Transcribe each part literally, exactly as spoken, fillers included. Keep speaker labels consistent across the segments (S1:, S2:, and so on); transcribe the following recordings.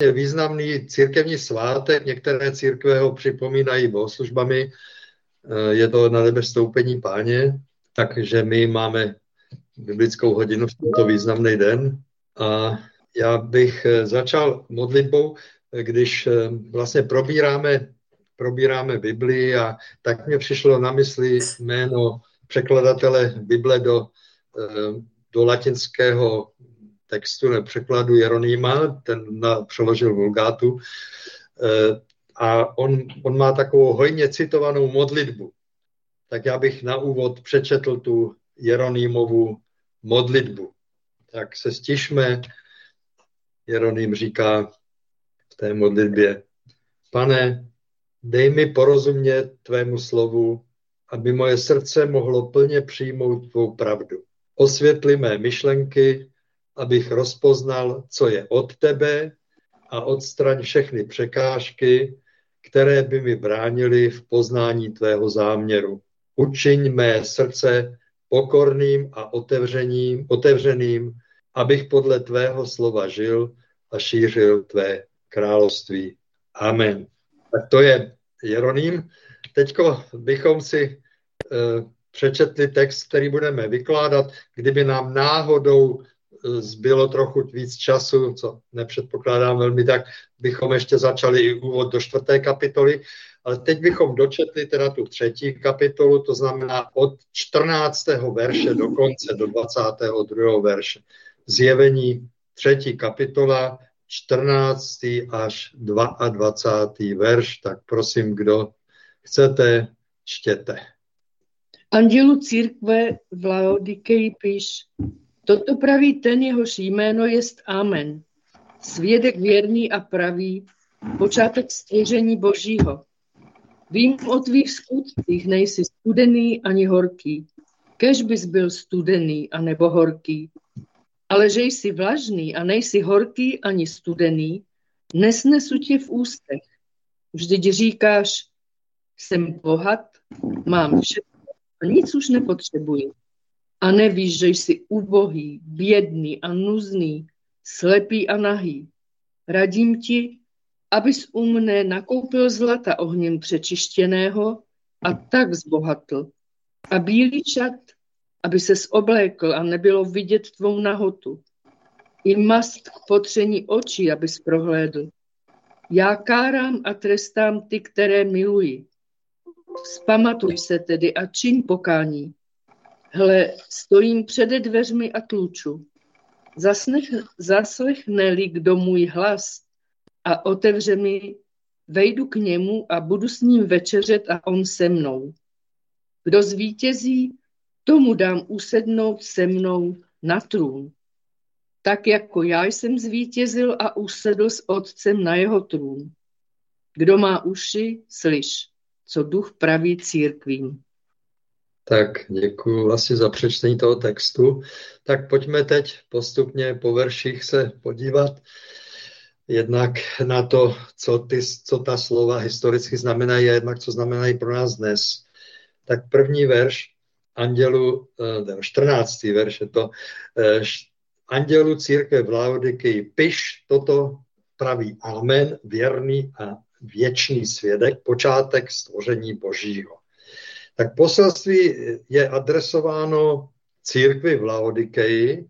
S1: významný církevní svátek, některé církve ho připomínají bohoslužbami, je to na nebe vstoupení Páně, takže my máme biblickou hodinu v tento významný den. A já bych začal modlitbou, když vlastně probíráme, probíráme Biblii, a tak mě přišlo na mysli jméno překladatele Bible do, do latinského textu, ne překladu Jeronýma, ten na, přeložil Vulgátu. A on, on má takovou hojně citovanou modlitbu. Tak já bych na úvod přečetl tu Jeronýmovu modlitbu. Tak se stišme. Jeroným říká v té modlitbě: Pane, dej mi porozumět tvému slovu, aby moje srdce mohlo plně přijmout tvou pravdu. Osvětli mé myšlenky, abych rozpoznal, co je od tebe, a odstraň všechny překážky, které by mi bránily v poznání tvého záměru. Učiň mé srdce pokorným a otevřeným, otevřeným, abych podle tvého slova žil a šířil tvé království. Amen. Tak to je Jeroným. Teďko bychom si e, přečetli text, který budeme vykládat. Kdyby nám náhodou zbylo trochu víc času, co nepředpokládám velmi, tak bychom ještě začali i úvod do čtvrté kapitoly, ale teď bychom dočetli teda tu třetí kapitolu, to znamená od čtrnáctého verše do konce, do dvacátého druhého verše. Zjevení třetí kapitola, čtrnáctý až dvacátý druhý verš, tak prosím, kdo chcete, čtěte.
S2: Andělu církve v Laodikeji píš: Toto praví ten, jehož jméno jest Amen. Svědek věrný a pravý, počátek stvoření Božího. Vím o tvých skutcích, nejsi studený ani horký. Kež bys byl studený a nebo horký. Ale že jsi vlažný a nejsi horký ani studený, nesnesu tě v ústech. Vždyť říkáš: jsem bohat, mám všechno a nic už nepotřebuji. A nevíš, že jsi ubohý, bědný a nuzný, slepý a nahý. Radím ti, abys u mne nakoupil zlata ohněm přečištěného a tak zbohatl. A bílý šat, aby ses oblékl a nebylo vidět tvou nahotu. I mast k potření očí, abys prohlédl. Já kárám a trestám ty, které miluji. Vzpamatuj se tedy a čiň pokání. Hle, stojím přede dveřmi a tluču. Zasnech, zaslechne-li kdo můj hlas a otevře mi, vejdu k němu a budu s ním večeřet a on se mnou. Kdo zvítězí, tomu dám usednout se mnou na trůn. Tak jako já jsem zvítězil a usedl s otcem na jeho trůn. Kdo má uši, slyš, co duch praví církvím.
S1: Tak děkuji vlastně za přečtení toho textu. Tak pojďme teď postupně po verších se podívat jednak na to, co, ty, co ta slova historicky znamenají a jednak co znamenají pro nás dnes. Tak první verš andělu, čtrnáctý verš je to, andělu církve v Laodikeji piš, toto praví Amen, věrný a věčný svědek, počátek stvoření Božího. Tak poselství je adresováno církvi v Laodikeji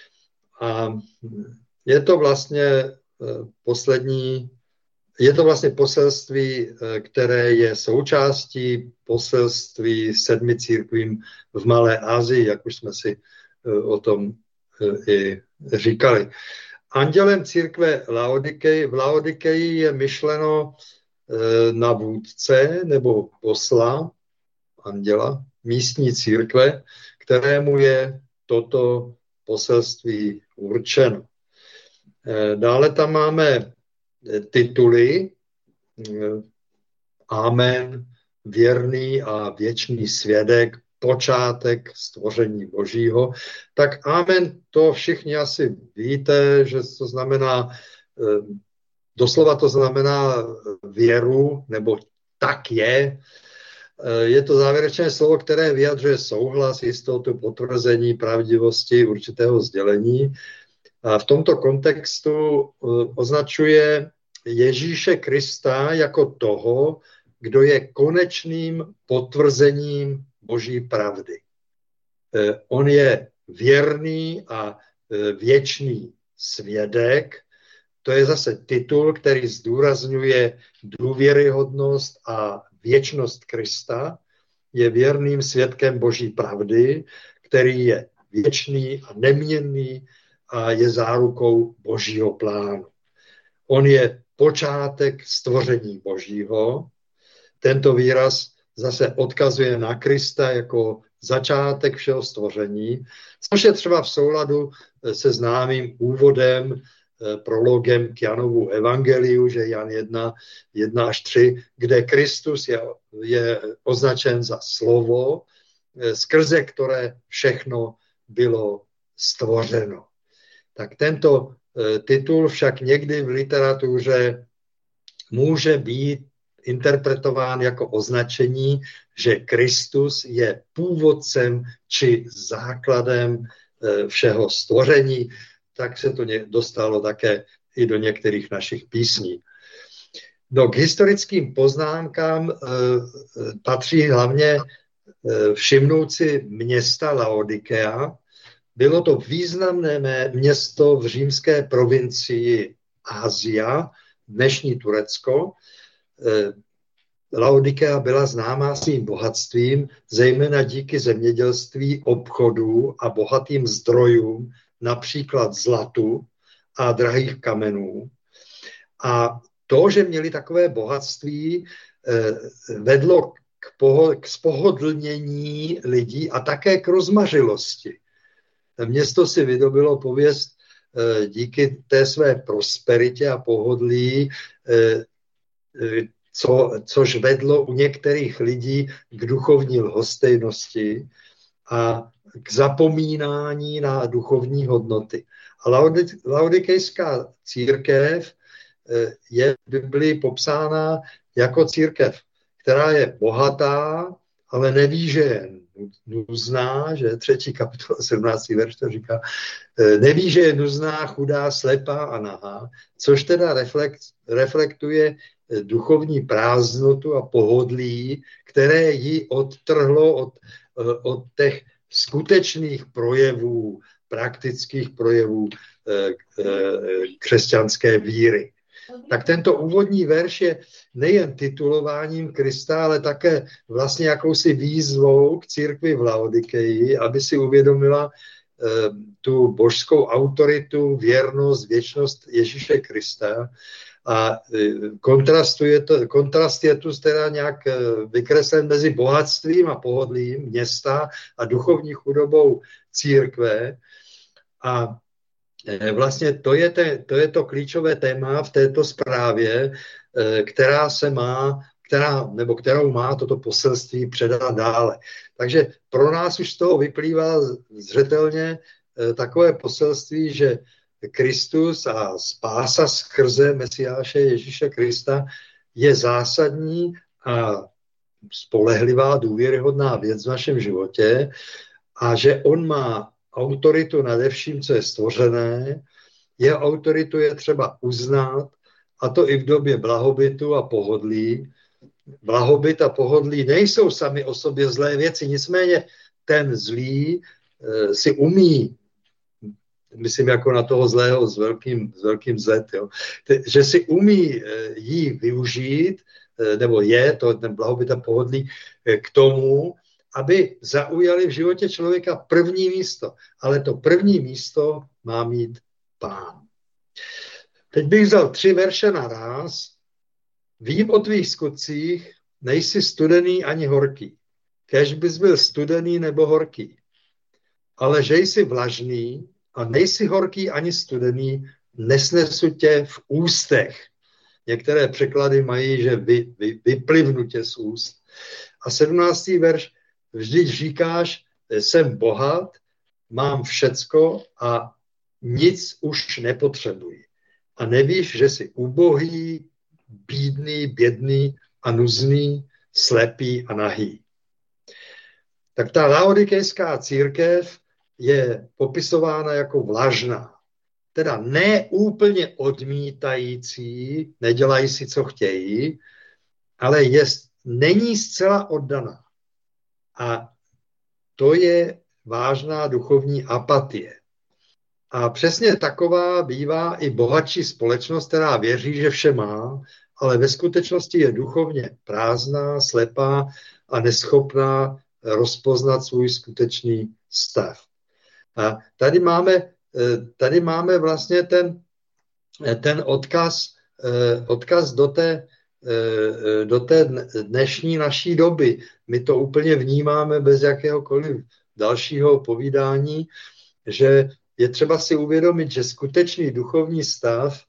S1: a je to vlastně poslední, je to vlastně poselství, které je součástí poselství sedmi církvím v Malé Asii, jak už jsme si o tom i říkali. Andělem církve Laodikeji, v Laodikeji je myšleno na vůdce nebo posla, anděla, místní církve, kterému je toto poselství určeno. Dále tam máme tituly Amen, věrný a věčný svědek, počátek stvoření Božího. Tak Amen, to všichni asi víte, že to znamená, doslova to znamená věru, nebo tak je. Je to závěrečné slovo, které vyjadřuje souhlas, jistotu, potvrzení pravdivosti určitého sdělení. A v tomto kontextu označuje Ježíše Krista jako toho, kdo je konečným potvrzením Boží pravdy. On je věrný a věčný svědek. To je zase titul, který zdůrazňuje důvěryhodnost a věčnost Krista. Je věrným svědkem Boží pravdy, který je věčný a neměnný a je zárukou Božího plánu. On je počátek stvoření Božího. Tento výraz zase odkazuje na Krista jako začátek všeho stvoření, což je třeba v souladu se známým úvodem, prologem k Janovu evangeliu, že Jan jedna, jedna až tři, kde Kristus je, je označen za slovo, skrze které všechno bylo stvořeno. Tak tento titul však někdy v literatuře může být interpretován jako označení, že Kristus je původcem či základem všeho stvoření, tak se to dostalo také i do některých našich písní. No, k historickým poznámkám patří hlavně všimnout si města Laodikea. Bylo to významné město v římské provincii Asia, dnešní Turecko. Laodikea byla známá svým bohatstvím, zejména díky zemědělství, obchodu a bohatým zdrojům, například zlatu a drahých kamenů. A to, že měli takové bohatství, vedlo k, poho- k spohodlnění lidí a také k rozmařilosti. Město si vydobilo pověst díky té své prosperitě a pohodlí, co, což vedlo u některých lidí k duchovní lhostejnosti a k zapomínání na duchovní hodnoty. A laodikejská církev je v Biblii popsána jako církev, která je bohatá, ale neví, že je nuzná, že třetí kapitola sedmnáctý verš to říká, neví, že je nuzná, chudá, slepá a nahá, což teda reflekt, reflektuje duchovní prázdnotu a pohodlí, které ji odtrhlo od, od těch skutečných projevů, praktických projevů křesťanské víry. Tak tento úvodní verš je nejen titulováním Krista, ale také vlastně jakousi výzvou k církvi v Laodikeji, aby si uvědomila eh, tu božskou autoritu, věrnost, věčnost Ježíše Krista. A eh, kontrastuje to, kontrast je tu teda nějak eh, vykreslen mezi bohatstvím a pohodlím města a duchovní chudobou církve. A vlastně to je, te, to je to klíčové téma v této zprávě, která se má, která, nebo kterou má toto poselství předat dále. Takže pro nás už z toho vyplývá zřetelně takové poselství, že Kristus a spása skrze Mesiáše Ježíše Krista je zásadní a spolehlivá, důvěryhodná věc v našem životě a že on má autoritu nade vším, co je stvořené. Jeho autoritu je třeba uznat, a to i v době blahobytu a pohodlí. Blahobyt a pohodlí nejsou sami o sobě zlé věci, nicméně ten zlý e, si umí, myslím jako na toho zlého s velkým, s velkým zet, jo, že si umí e, jí využít, e, nebo je to ten blahobyt a pohodlí e, k tomu, aby zaujali v životě člověka první místo. Ale to první místo má mít Pán. Teď bych vzal tři verše naráz. Vím o tvých skutcích, nejsi studený ani horký. Kéž bys byl studený nebo horký. Ale že jsi vlažný a nejsi horký ani studený, nesnesu tě v ústech. Některé překlady mají, že vy, vy, vyplivnu tě z úst. A sedmnáctý verš, vždyť říkáš, jsem bohat, mám všecko a nic už nepotřebuji. A nevíš, že jsi ubohý, bídný, bědný a nuzný, slepý a nahý. Tak ta laodikejská církev je popisována jako vlažná. teda ne úplně odmítající, nedělají si, co chtějí, ale je, není zcela oddaná. A to je vážná duchovní apatie. A přesně taková bývá i bohatší společnost, která věří, že vše má, ale ve skutečnosti je duchovně prázdná, slepá a neschopná rozpoznat svůj skutečný stav. A tady máme, tady máme vlastně ten, ten odkaz, odkaz do té, do té dnešní naší doby. My to úplně vnímáme bez jakéhokoliv dalšího povídání, že je třeba si uvědomit, že skutečný duchovní stav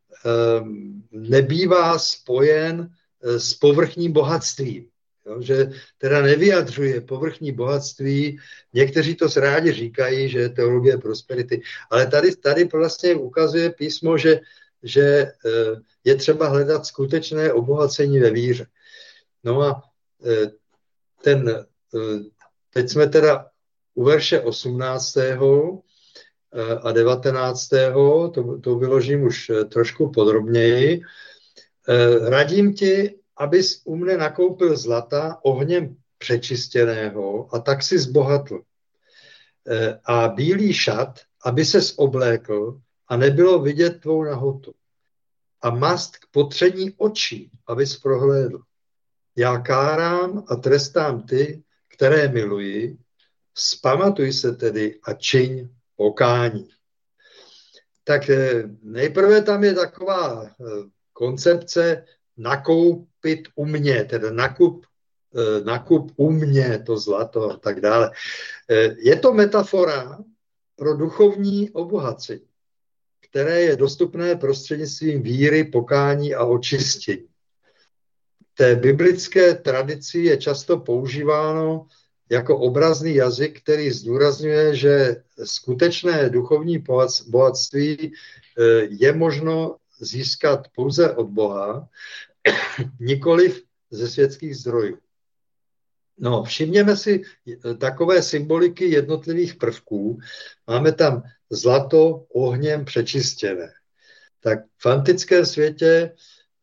S1: nebývá spojen s povrchním bohatstvím. Jo, že teda nevyjadřuje povrchní bohatství. Někteří to rádi říkají, že je teologie prosperity. Ale tady, tady vlastně ukazuje písmo, že, že je třeba hledat skutečné obohacení ve víře. No a ten, teď jsme teda u verše osmnáctého a devatenáctého, to, to vyložím už trošku podrobněji. Radím ti, abys u mne nakoupil zlata ohněm přečistěného a tak si zbohatl. A bílý šat, aby ses oblékl a nebylo vidět tvou nahotu. A mast k potření očí, abys prohlédl. Já kárám a trestám ty, které miluji, vzpamatuj se tedy a čiň pokání. Tak nejprve tam je taková koncepce nakoupit u mě, teda nakup, nakup u mě to zlato a tak dále. Je to metafora pro duchovní obohacení, které je dostupné prostřednictvím víry, pokání a očistění. V té biblické tradici je často používáno jako obrazný jazyk, který zdůrazňuje, že skutečné duchovní bohatství je možno získat pouze od Boha, nikoliv ze světských zdrojů. No, všimněme si takové symboliky jednotlivých prvků. Máme tam zlato ohněm přečistěné. Tak v antickém světě,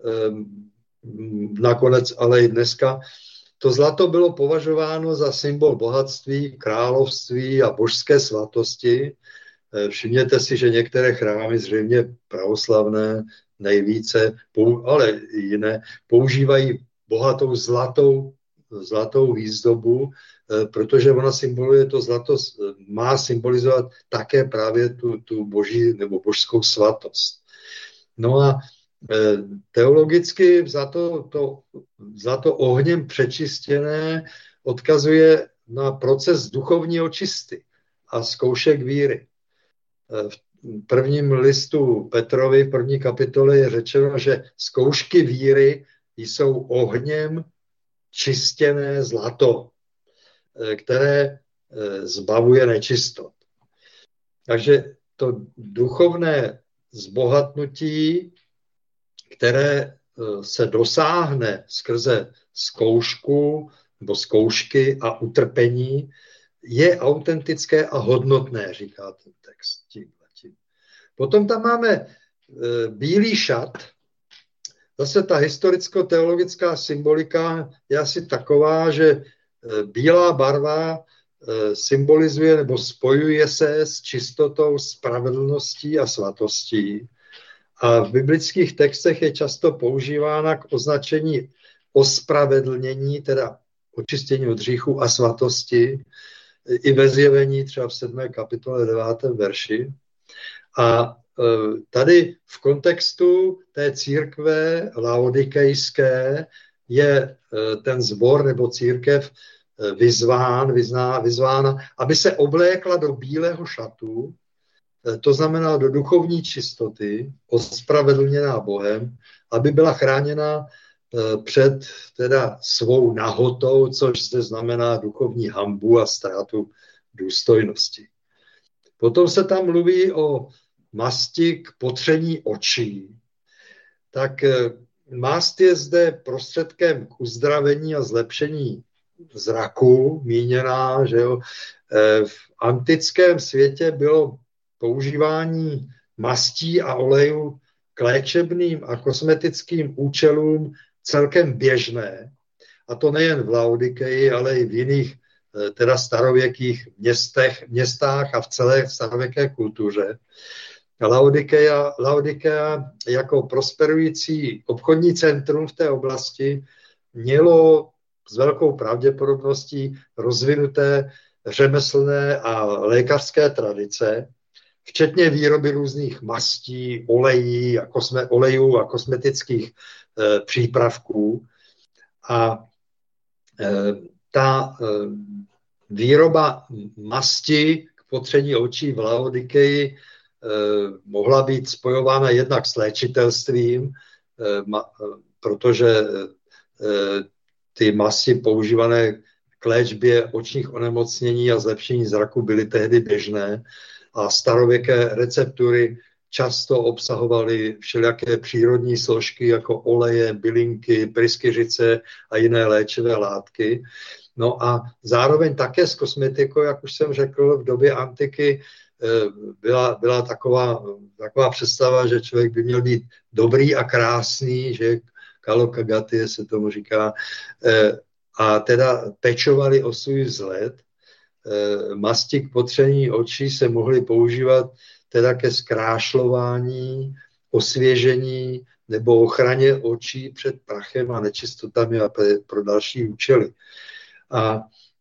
S1: nakonec ale i dneska, to zlato bylo považováno za symbol bohatství, království a božské svatosti. Všimněte si, že některé chrámy, zřejmě pravoslavné nejvíce, ale i jiné, používají bohatou zlatou, zlatou výzdobu, protože ona symboluje, to zlato má symbolizovat také právě tu, tu boží nebo božskou svatost. No a teologicky za to, to, za to ohněm přečistěné odkazuje na proces duchovní očisty a zkoušek víry. V prvním listu Petrovi, v první kapitole je řečeno, že zkoušky víry jsou ohněm čistěné zlato, které zbavuje nečistot. Takže to duchovné zbohatnutí, které se dosáhne skrze zkoušku nebo zkoušky a utrpení, je autentické a hodnotné, říká ten text. Tímhletím. Potom tam máme e, bílý šat. Zase ta historicko-teologická symbolika je asi taková, že e, bílá barva e, symbolizuje nebo spojuje se s čistotou, spravedlností a svatostí. A v biblických textech je často používána k označení ospravedlnění, teda očištění od hříchu a svatosti, i ve Zjevení, třeba v sedmé kapitole devátém verši. A tady v kontextu té církve laodikejské je ten sbor nebo církev vyzván, vyzná, vyzvána, aby se oblékla do bílého šatu, to znamená do duchovní čistoty, ospravedlněná Bohem, aby byla chráněna před teda svou nahotou, což zde znamená duchovní hanbu a ztrátu důstojnosti. Potom se tam mluví o masti k potření očí. Tak mast je zde prostředkem k uzdravení a zlepšení zraku, míněná, že jo. V antickém světě bylo používání mastí a olejů k léčebným a kosmetickým účelům celkem běžné. A to nejen v Laodikeji, ale i v jiných teda starověkých městech, městách a v celé starověké kultuře. Laodikeja, Laodikeja jako prosperující obchodní centrum v té oblasti mělo s velkou pravděpodobností rozvinuté řemeslné a lékařské tradice, včetně výroby různých mastí, olejí a kosme, olejů a kosmetických e, přípravků. A e, ta e, výroba masti k potření očí v Laodikeji e, mohla být spojována jednak s léčitelstvím, e, ma, e, protože e, ty masti používané k léčbě očních onemocnění a zlepšení zraku byly tehdy běžné a starověké receptury často obsahovaly všelijaké přírodní složky jako oleje, bylinky, pryskyřice a jiné léčivé látky. No a zároveň také s kosmetikou, jak už jsem řekl, v době antiky byla, byla taková, taková představa, že člověk by měl být dobrý a krásný, že kalokagatie se tomu říká, a teda pečovali o svůj vzhled. Masti k potření očí se mohly používat teda ke zkrášlování, osvěžení nebo ochraně očí před prachem a nečistotami a pro další účely. A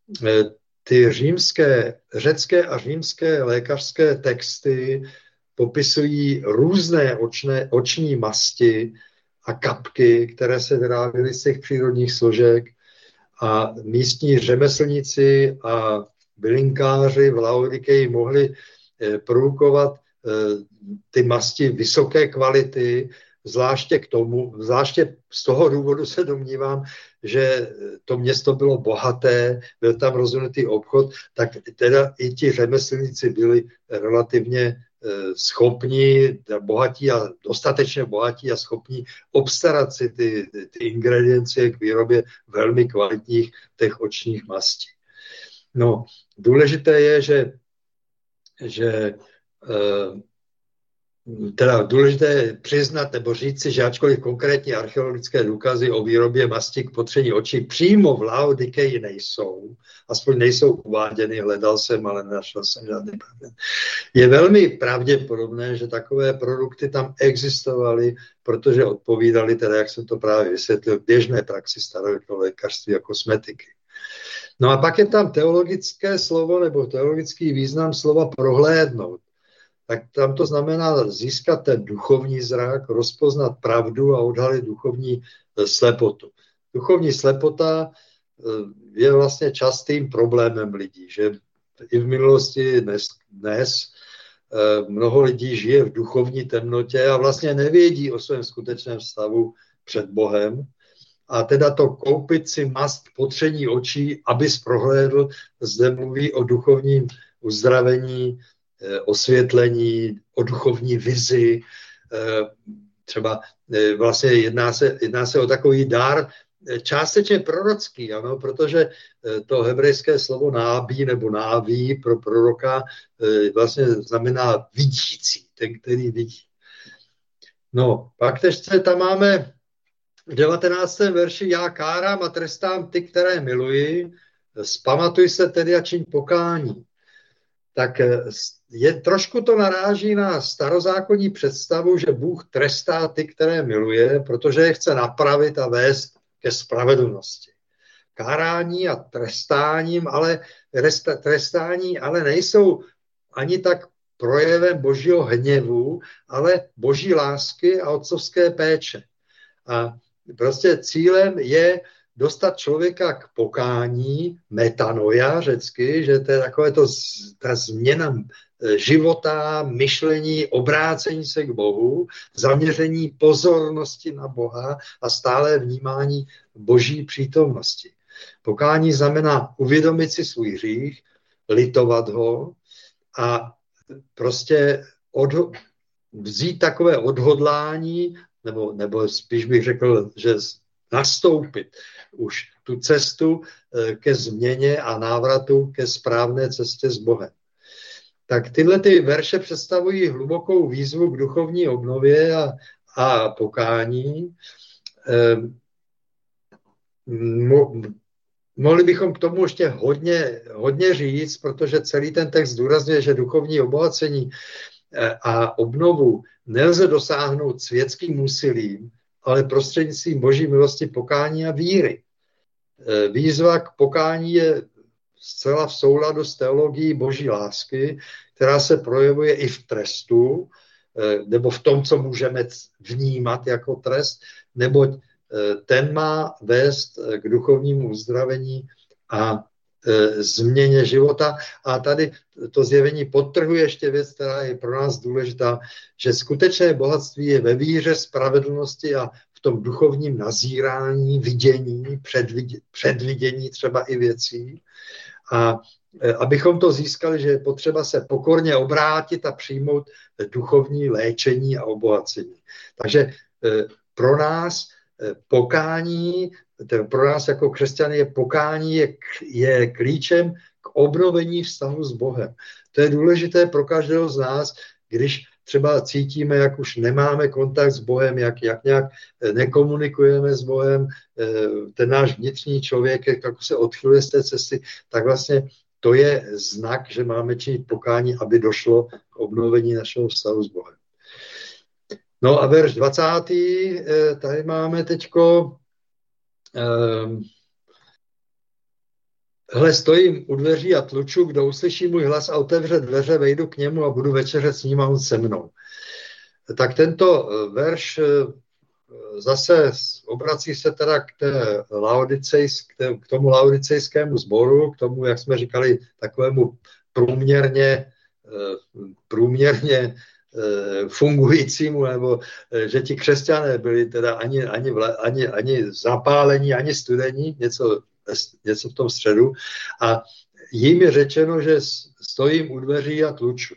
S1: ty římské, řecké a římské lékařské texty popisují různé očné, oční masti a kapky, které se vyráběly z těch přírodních složek a místní řemeslníci a bylinkáři v Laodikeji mohli produkovat ty masti vysoké kvality, zvláště k tomu, zvláště z toho důvodu se domnívám, že to město bylo bohaté, byl tam rozvinutý obchod, tak teda i ti řemeslníci byli relativně schopní, bohatí a dostatečně bohatí a schopní obstarat si ty, ty ingrediencie k výrobě velmi kvalitních těch očních mastí. No, důležité je, že, že teda důležité je přiznat nebo říci, že ačkoliv konkrétní archeologické důkazy o výrobě masti k potření očí přímo v Laodikeji nejsou, aspoň nejsou uváděny, hledal jsem, ale nenašel jsem žádný problém. Je velmi pravděpodobné, že takové produkty tam existovaly, protože odpovídaly, teda jak jsem to právě vysvětlil, běžné praxi starověkého lékařství a kosmetiky. No a pak je tam teologické slovo nebo teologický význam slova prohlédnout. Tak tam to znamená získat ten duchovní zrak, rozpoznat pravdu a odhalit duchovní slepotu. Duchovní slepota je vlastně častým problémem lidí, že i v minulosti dnes, dnes mnoho lidí žije v duchovní temnotě a vlastně nevědí o svém skutečném stavu před Bohem. A teda to koupit si mast potření očí, abys prohlédl, zde mluví o duchovním uzdravení, osvětlení, o duchovní vizi. Třeba vlastně jedná se, jedná se o takový dar částečně prorocký, ano, protože to hebrejské slovo nábí nebo náví pro proroka vlastně znamená vidící, ten, který vidí. No, pak ještě tam máme v devatenáctém verši: já kárám a trestám ty, které miluji, vzpamatuj se tedy a čiň pokání. Tak je, trošku to naráží na starozákonní představu, že Bůh trestá ty, které miluje, protože je chce napravit a vést ke spravedlnosti. Kárání a trestáním, ale trestání ale nejsou ani tak projevem božího hněvu, ale boží lásky a otcovské péče. A prostě cílem je dostat člověka k pokání, metanoia řecky, že to je takové to, ta změna života, myšlení, obrácení se k Bohu, zaměření pozornosti na Boha a stále vnímání boží přítomnosti. Pokání znamená uvědomit si svůj hřích, litovat ho a prostě odho- vzít takové odhodlání, nebo, nebo spíš bych řekl, že nastoupit už tu cestu ke změně a návratu ke správné cestě s Bohem. tak tyhle ty verše představují hlubokou výzvu k duchovní obnově a, a pokání. Ehm, mo, mohli bychom k tomu ještě hodně, hodně říct, protože celý ten text zdůrazňuje, že duchovní obohacení a obnovu nelze dosáhnout světským úsilím, ale prostřednictvím boží milosti, pokání a víry. Výzva k pokání je zcela v souladu s teologií boží lásky, která se projevuje i v trestu, nebo v tom, co můžeme vnímat jako trest, neboť ten má vést k duchovnímu uzdravení a změně života. A tady to zjevení podtrhuje ještě věc, která je pro nás důležitá, že skutečné bohatství je ve víře, spravedlnosti a v tom duchovním nazírání, vidění, předvidě, předvidění třeba i věcí. A abychom to získali, že je potřeba se pokorně obrátit a přijmout duchovní léčení a obohacení. Takže pro nás pokání, pro nás jako křesťany je pokání je, je klíčem k obnovení vztahu s Bohem. To je důležité pro každého z nás, když třeba cítíme, jak už nemáme kontakt s Bohem, jak, jak nějak nekomunikujeme s Bohem, ten náš vnitřní člověk, jak se odchyluje z té cesty, tak vlastně to je znak, že máme činit pokání, aby došlo k obnovení našeho vztahu s Bohem. No a verš dvacátý, tady máme teďko, um, hle, stojím u dveří a tluču, kdo uslyší můj hlas a otevře dveře, vejdu k němu a budu večeřet s ním a on se mnou. Tak tento verš zase obrací se teda k, té laodicejsk, k tomu laodicejskému sboru, k tomu, jak jsme říkali, takovému průměrně, průměrně fungujícímu, nebo že ti křesťané byli teda ani, ani, ani, ani zapálení, ani studení, něco, něco v tom středu. A jim je řečeno, že stojím u dveří a tluču.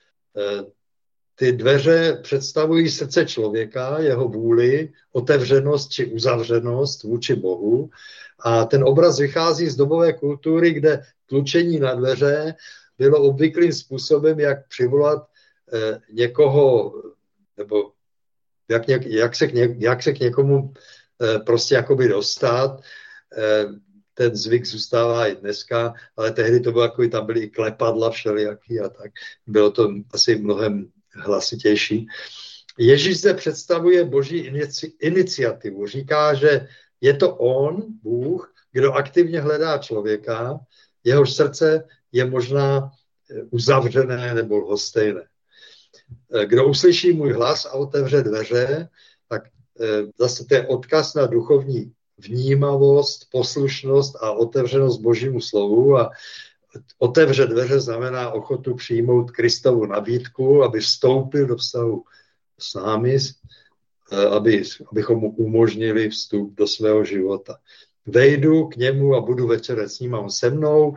S1: Ty dveře představují srdce člověka, jeho vůli, otevřenost či uzavřenost vůči Bohu. A ten obraz vychází z dobové kultury, kde tlučení na dveře bylo obvyklým způsobem, jak přivolat eh, někoho, nebo jak, něk, jak, se, k ně, jak se k někomu eh, prostě jakoby dostat. Eh, ten zvyk zůstává i dneska, ale tehdy to bylo jako, tam byly i klepadla všelijaký a tak. Bylo to asi mnohem hlasitější. Ježíš zde představuje boží inici, iniciativu. Říká, že je to on, Bůh, kdo aktivně hledá člověka, jehož srdce je možná uzavřené nebo lhostejné. Kdo uslyší můj hlas a otevře dveře, tak zase to je odkaz na duchovní vnímavost, poslušnost a otevřenost božímu slovu a otevře dveře znamená ochotu přijmout Kristovu nabídku, aby vstoupil do vztahu s námi, aby, abychom mu umožnili vstup do svého života. Vejdu k němu a budu večeřet s ním a on se mnou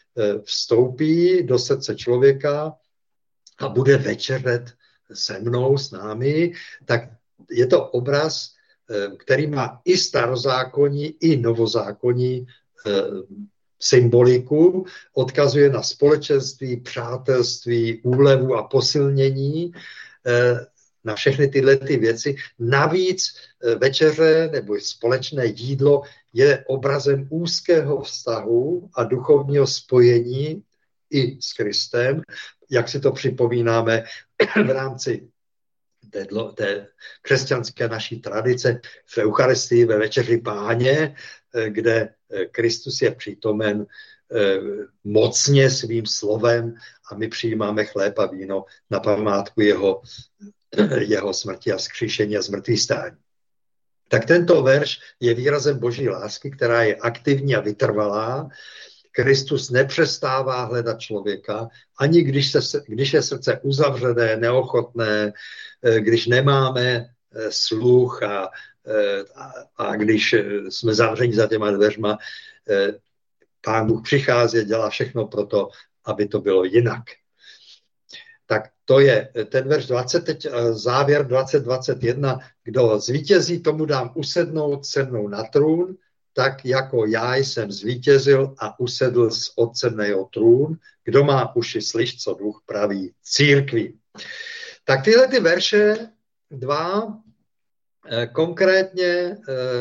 S1: vstoupí do srdce člověka a bude večeřet se mnou, s námi, tak je to obraz, který má i starozákonní, i novozákonní symboliku, odkazuje na společenství, přátelství, úlevu a posilnění, na všechny tyhle ty věci. Navíc večeře nebo společné jídlo je obrazem úzkého vztahu a duchovního spojení i s Kristem, jak si to připomínáme v rámci té, té křesťanské naší tradice v Eucharistii ve večeři Páně, kde Kristus je přítomen mocně svým slovem a my přijímáme chléb a víno na památku jeho, jeho smrti a vzkříšení a zmrtvýchvstání. Tak tento verš je výrazem boží lásky, která je aktivní a vytrvalá. Kristus nepřestává hledat člověka, ani když, se, když je srdce uzavřené, neochotné, když nemáme sluch a, a, a když jsme zavřeni za těma dveřma, Pán Bůh přichází a dělá všechno pro to, aby to bylo jinak. Tak to je ten verš dvacet, teď závěr dvacet dvacet jedna, kdo zvítězí, tomu dám usednout se mnou na trůn, tak jako já jsem zvítězil a usedl s otcem na jeho trůn. Kdo má uši, slyš, co duch praví církvi. Tak tyhle ty verše dva konkrétně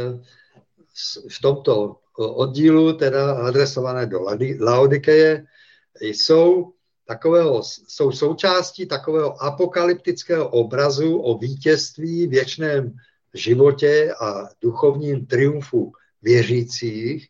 S1: v tomto oddílu, teda adresované do Laodikeje, jsou, takového, jsou součástí takového apokalyptického obrazu o vítězství, věčném životě a duchovním triumfu věřících.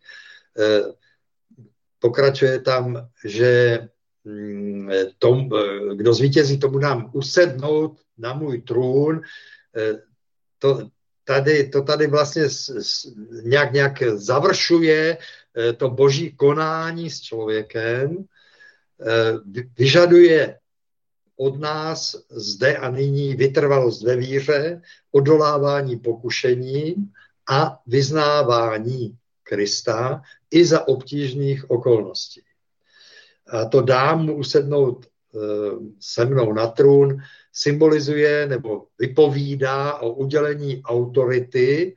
S1: Pokračuje tam, že tom, kdo zvítězí, tomu dám usednout na můj trůn. To tady, to tady vlastně nějak, nějak završuje to boží konání s člověkem, vyžaduje od nás zde a nyní vytrvalost ve víře, odolávání pokušení a vyznávání Krista i za obtížných okolností. A to dám mu usednout se mnou na trůn symbolizuje nebo vypovídá o udělení autority,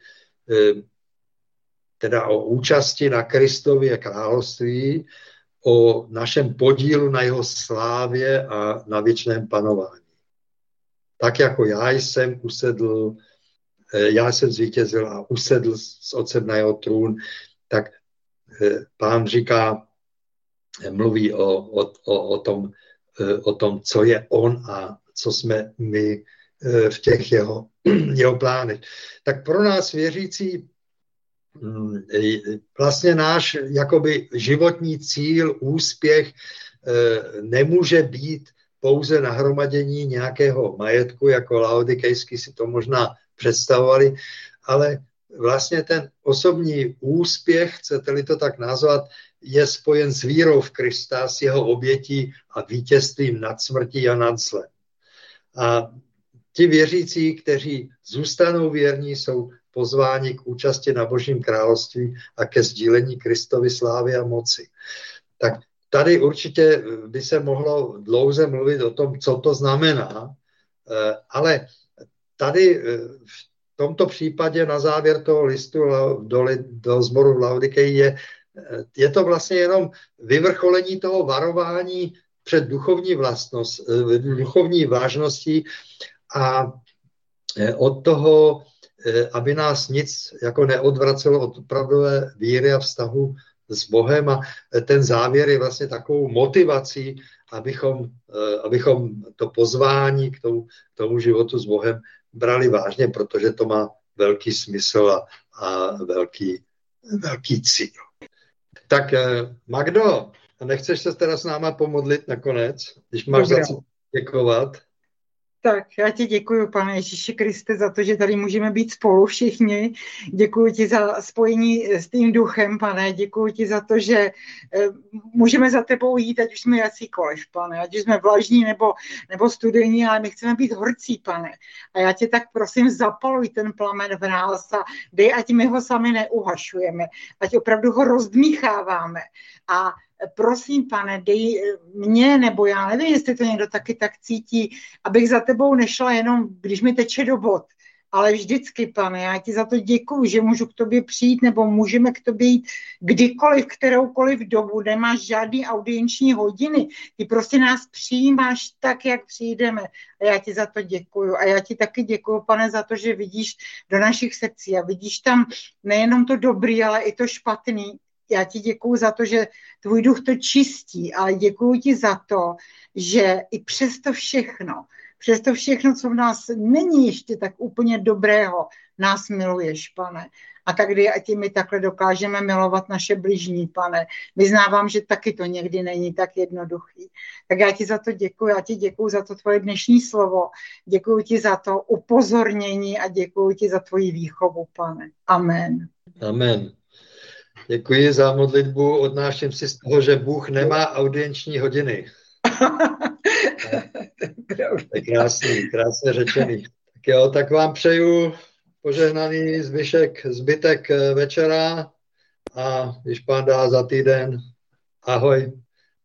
S1: teda o účasti na Kristově království, o našem podílu na jeho slávě a na věčném panování. Tak jako já jsem usedl, já jsem zvítězil a usedl s otcem na jeho trůn, tak Pán říká, mluví o, o, o, o, tom, o tom, co je on a co jsme my v těch jeho, jeho plánech. Tak pro nás věřící vlastně náš jakoby životní cíl, úspěch nemůže být pouze nahromadění nějakého majetku, jako laodikejsky si to možná představovali, ale vlastně ten osobní úspěch, chcete-li to tak nazvat, je spojen s vírou v Krista, s jeho obětí a vítězstvím nad smrtí a nad zlem. A ti věřící, kteří zůstanou věrní, jsou pozváni k účasti na Božím království a ke sdílení Kristovy slávy a moci. Tak tady určitě by se mohlo dlouze mluvit o tom, co to znamená, ale tady v tomto případě na závěr toho listu do, do sboru v Laodikeji je, je to vlastně jenom vyvrcholení toho varování před duchovní vlastnost, duchovní vážností a od toho, aby nás nic jako neodvracelo od opravdové víry a vztahu s Bohem, a ten závěr je vlastně takovou motivací, abychom, abychom to pozvání k tomu, k tomu životu s Bohem brali vážně, protože to má velký smysl a, a velký, velký cíl. Tak Magdo, nechceš se teda s náma pomodlit nakonec, když máš Dobrá. za co děkovat?
S3: Tak, já ti děkuji, pane Ježíši Kriste, za to, že tady můžeme být spolu všichni. Děkuji ti za spojení s tím duchem, pane. Děkuji ti za to, že můžeme za tebou jít, ať už jsme jakýkoliv, pane. Ať už jsme vlažní nebo, nebo studijní, ale my chceme být horcí, pane. A já tě tak prosím, zapaluj ten plamen v nás a dej, ať my ho sami neuhašujeme. Ať opravdu ho rozdmícháváme. A prosím, pane, dej mě, nebo já nevím, jestli to někdo taky tak cítí, abych za tebou nešla jenom, když mi teče do bod, ale vždycky, pane, já ti za to děkuju, že můžu k tobě přijít, nebo můžeme k tobě jít kdykoliv, kteroukoliv dobu, nemáš žádný audienční hodiny, ty prostě nás přijímáš tak, jak přijdeme a já ti za to děkuju. A já ti taky děkuju, pane, za to, že vidíš do našich srdcí a vidíš tam nejenom to dobrý, ale i to špatný. Já ti děkuju za to, že tvůj duch to čistí, ale děkuju ti za to, že i přes to všechno, přes to všechno, co v nás není ještě tak úplně dobrého, nás miluješ, pane. A tak kdy ať my takhle dokážeme milovat naše bližní, pane. Vyznávám, že taky to někdy není tak jednoduchý. Tak já ti za to děkuju, já ti děkuju za to tvoje dnešní slovo, děkuju ti za to upozornění a děkuju ti za tvoji výchovu, pane. Amen.
S1: Amen. Děkuji za modlitbu, odnáším si z toho, že Bůh nemá audienční hodiny. To je krásný, krásně řečený. Tak jo, tak vám přeju požehnaný zbyšek, zbytek večera a když Pán dá za týden, ahoj.